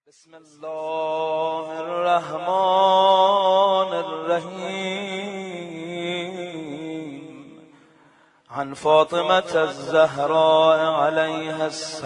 بسم الله الرحمن الرحيم. عن فاطمة الزهراء عليها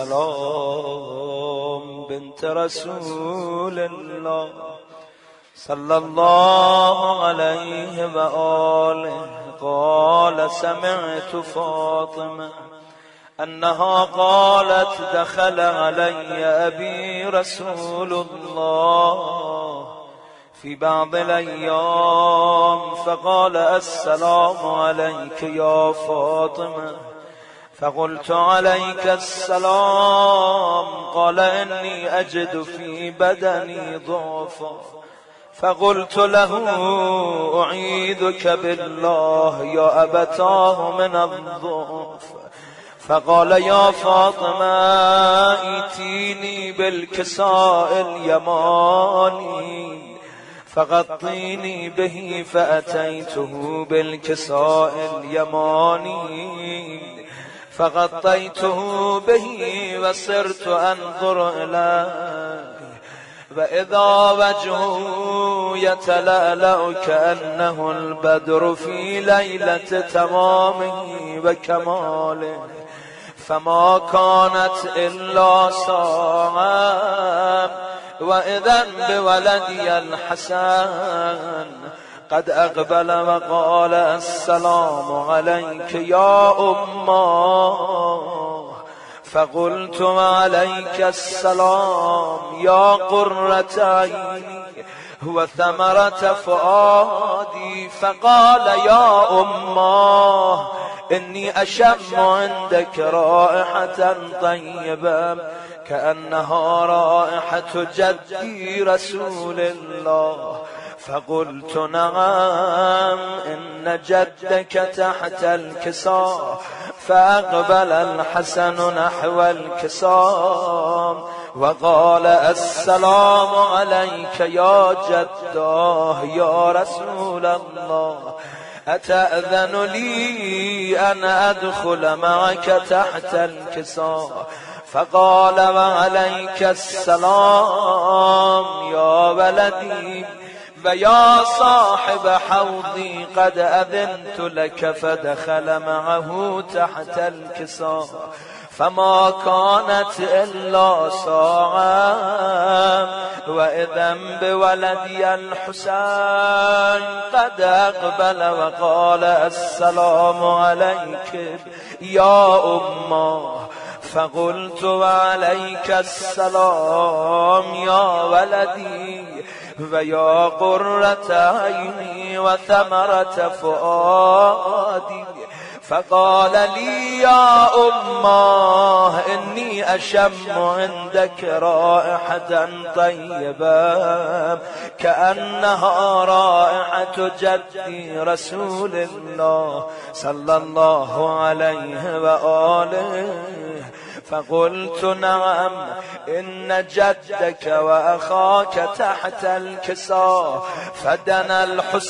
السلام بنت رسول الله صلى الله عليه وآله قال: سمعت فاطمة أنها قالت: دخل علي أبي رسول الله في بعض الأيام فقال: السلام عليك يا فاطمة. فقلت: عليك السلام. قال: إني أجد في بدني ضعفا. فقلت له: أعيذك بالله يا أبتاه من الضعف. فقال: يا فاطمة ائتيني بالكساء اليماني فغطيني به. فأتيته بالكساء اليماني فغطيته به وصرت أنظر إليه وإذا وجهه يتلألأ كأنه البدر في ليلة تمامه وكماله. فما كانت إلا ساعة وإذا بولدي الحسن قد أقبل وقال: السلام عليك يا أمه. فقلت: عليك السلام يا قرة عيني وثمرة فؤادي. فقال: يا أمه إني أشم عندك رائحة طيبة كأنها رائحة جدي رسول الله. فقلت: نعم إن جدك تحت الكساء. فأقبل الحسن نحو الكساء وقال: السلام عليك يا جداه يا رسول الله. أتأذن لي أن أدخل معك تحت الكساء؟ فقال: وعليك السلام يا ولدي ويا صاحب حوضي قد أذنت لك. فدخل معه تحت الكساء فما كانت إلا ساعة وإذا بولدي الحسين قد أقبل وقال: السلام عليك يا أمه. فقلت: وعليك السلام يا ولدي ويا قرة عيني وثمرة فؤادي. فقال لي: يا أمه إني أشم عندك رائحة طيبة كأنها رائحة جدي رسول الله صلى الله عليه وآله. فقلت: نعم إن جدك وأخاك تحت الكساء. فدنا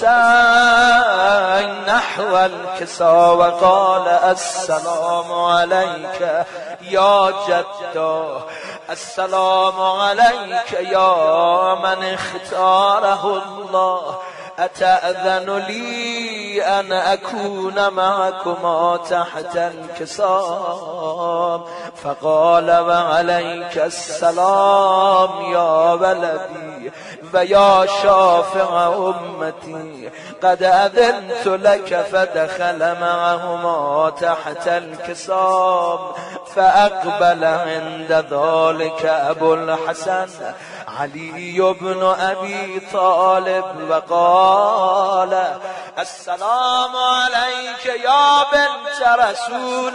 الحسين نحو الكساء وقال: السلام عليك يا جداه. السلام عليك يا من اختاره الله. أتأذن لي أن أكون معكما تحت الكساء؟ فقال: وعليك السلام يا ولدي ويا شافع أمتي قد أذنت لك. فدخل معهما تحت الكساء فأقبل عند ذلك أبو الحسن علي بن أبي طالب وقال: السلام عليك يا بنت رسول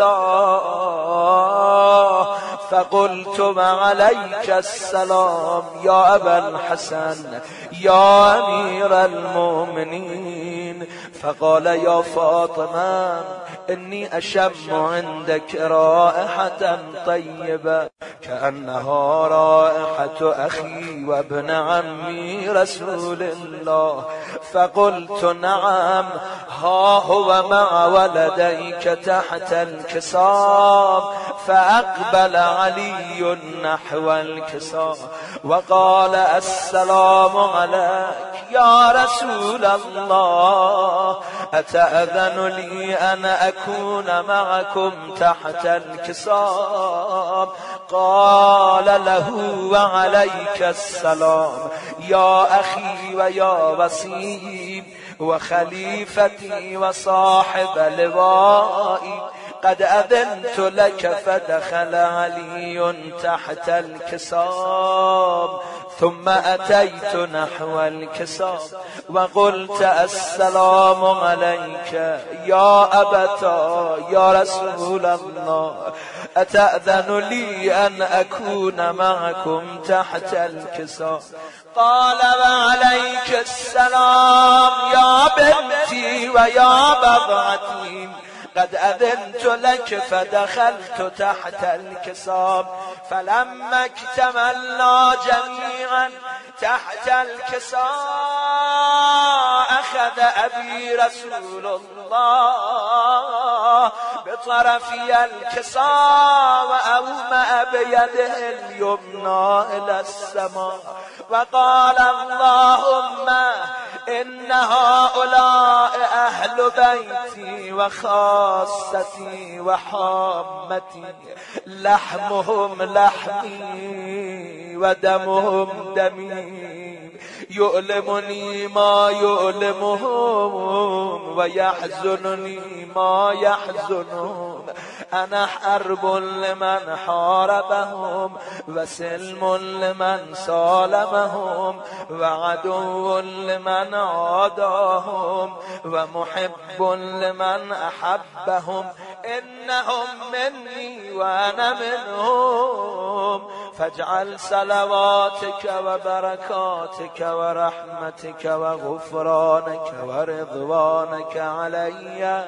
الله. فقلت: وعليك السلام يا أبا الحسن يا أمير المؤمنين. فقال: يا فاطمة إني أشم عندك رائحة طيبة كأنها رائحة أخي وابن عمي رسول الله. فقلت: نعم ها هو مع ولديك تحت الكساء. فأقبل علي نحو الكساء وقال السلام عليك يا رسول الله أتأذن لي أن أكون معكم تحت الكساء؟ قال له وعليك السلام يا أخي ويا وسيم وخليفتي وصاحب لوائي قد أذنت لك. فدخل علي تحت الكساء ثم أتيت نحو الكساء وقلت السلام عليك يا أبتا يا رسول الله أتأذن لي أن أكون معكم تحت الكساء؟ قال وعليك السلام يا بنتي ويا بضعتي قد أذنت لك. فدخلت تحت الكساء فلما اكتملنا جميعا تحت الكساء أخذ أبي رسول الله بطرفي الكساء وأومأ بيده اليمنى إلى السماء وقال اللهم إن هؤلاء أهل بيتي وخاصتي وحامتي لحمهم لحمي ودمهم دمي يؤلمني ما يؤلمهم ويحزنني ما يحزنهم. أنا حرب لمن حاربهم وسلم لمن سالمهم وعدو لمن عاداهم ومحب لمن أحبهم. إنهم مني وأنا منهم فاجعل صلواتك وبركاتك ورحمتك وغفرانك ورضوانك علي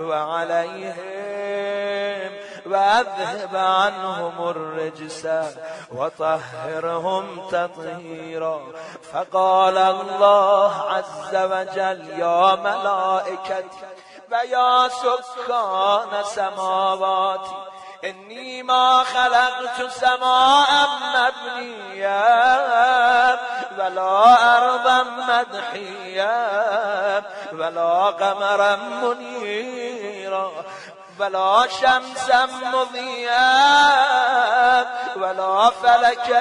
وعليهم وأذهب عنهم الرجس وطهرهم تطهيرا. فقال الله عز وجل يا ملائكتي ويا سكان سماواتي إني ما خلقت سماء مبنيا ولا أرضا مدحيا ولا قمرا منيرا ولا شمسا مضيئا ولا فلكا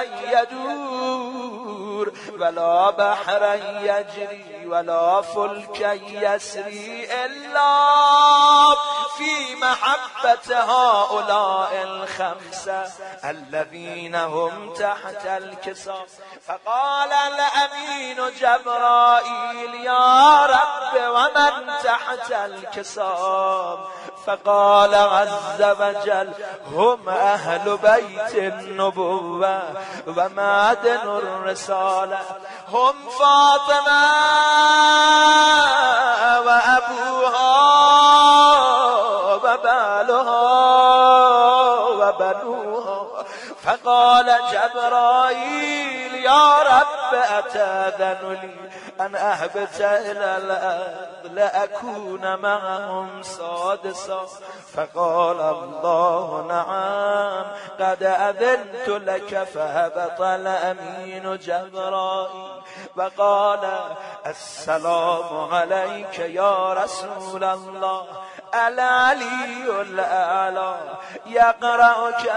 يدور ولا بحرا يجري ولا فلكا يسري إلا في محبة هؤلاء الخمسة الذين هم تحت الكساء. فقال الأمين جبرائيل يا رب ومن تحت الكساء؟ فقال عز وجل هم أهل بيت النبوة ومعدن الرسالة هم فاطمة وأبوها وبالها وبنوها. فقال جبرائيل يا رب أتأذن لي أن أهبط إلى الأرض لأكون معهم سادسا؟ فقال الله نعم قد أذنت لك. فهبط الأمين جبرائيل وقال السلام عليك يا رسول الله. العلي الأعلى يقرأك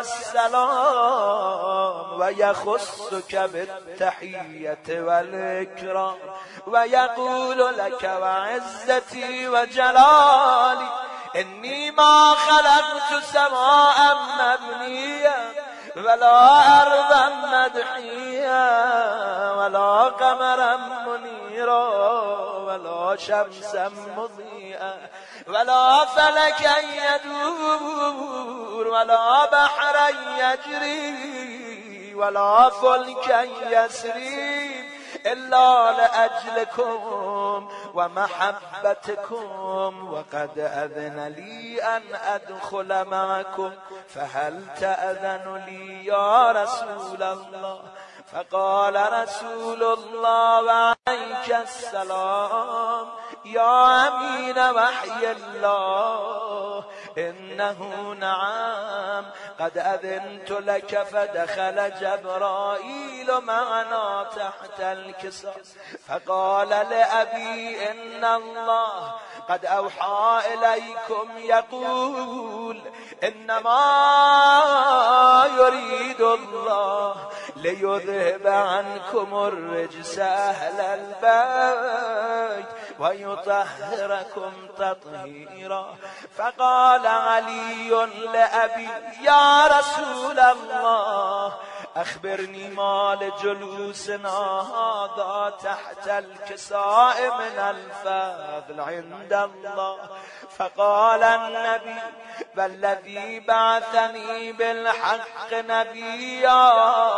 السلام ويخصك بالتحية والإكرام ويقول لك وعزتي وجلالي إني ما خلقت سماء مبنية ولا أرضا مدحية ولا قمرا منيرا ولا شمسا مضيئا ولا فلكا يدور ولا بحرا يجري ولا فلكا يسري إلا لأجلكم ومحبتكم وقد أذن لي أن أدخل معكم فهل تأذن لي يا رسول الله؟ فقال رسول الله وعليك السلام يا أمين وحي الله إنه نعم قد أذنت لك فدخل جبرائيل معنا تحت الكساء فقال لأبي إن الله قد أوحى إليكم يقول إنما يريد الله ليذهب عنكم الرجس أهل البيت ويطهركم تطهيرا. فقال علي لأبي يا رسول الله أخبرني ما لجلوسنا هذا تحت الكساء من الفضل عند الله. فقال النبي والذي بعثني بالحق نبيا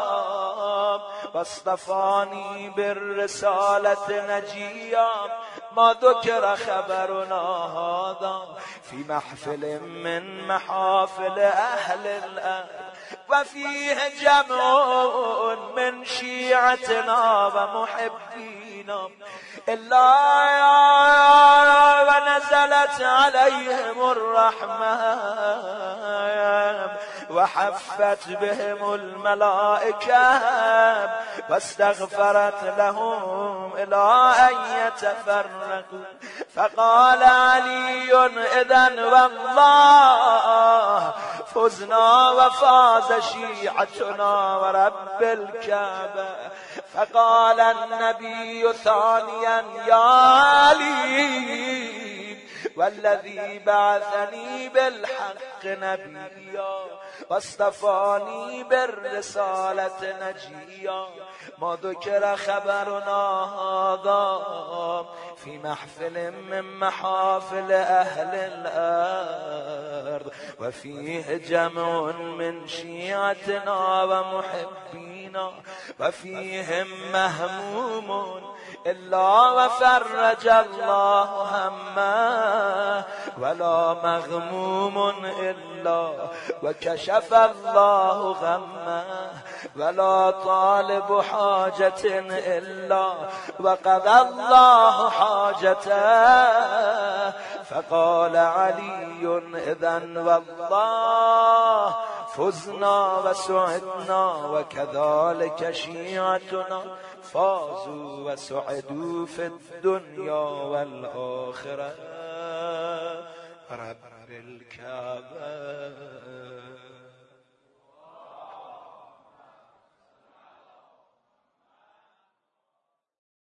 واصطفاني بالرسالة نجيا ما ذكر خبرنا هذا في محفل من محافل أهل الأرض وفيه جمع من شيعتنا ومحبينا إلا ونزلت عليهم الرحمة وحفت بهم الملائكة واستغفرت لهم إلى أن يتفرقوا. فقال علي إذن والله فزنا وفاز شيعتنا ورب الكعبة. فقال النبي ثانيا يا علي والذي بعثني بالحق نبيا واصطفاني بالرسالة نجيا ما ذكر خبرنا هذا في محفل من محافل أهل الأرض وفيه جمع من شيعتنا ومحبينا وفيهم مهموم إلا وفرج الله همه ولا مغموم إلا وكشف الله غمه ولا طالب حاجة إلا وقضى الله حاجته. فقال علي إذن والله فزنا وسعدنا وكذلك شيعتنا فازوا وسعدوا في الدنيا والآخرة رب الكعبة.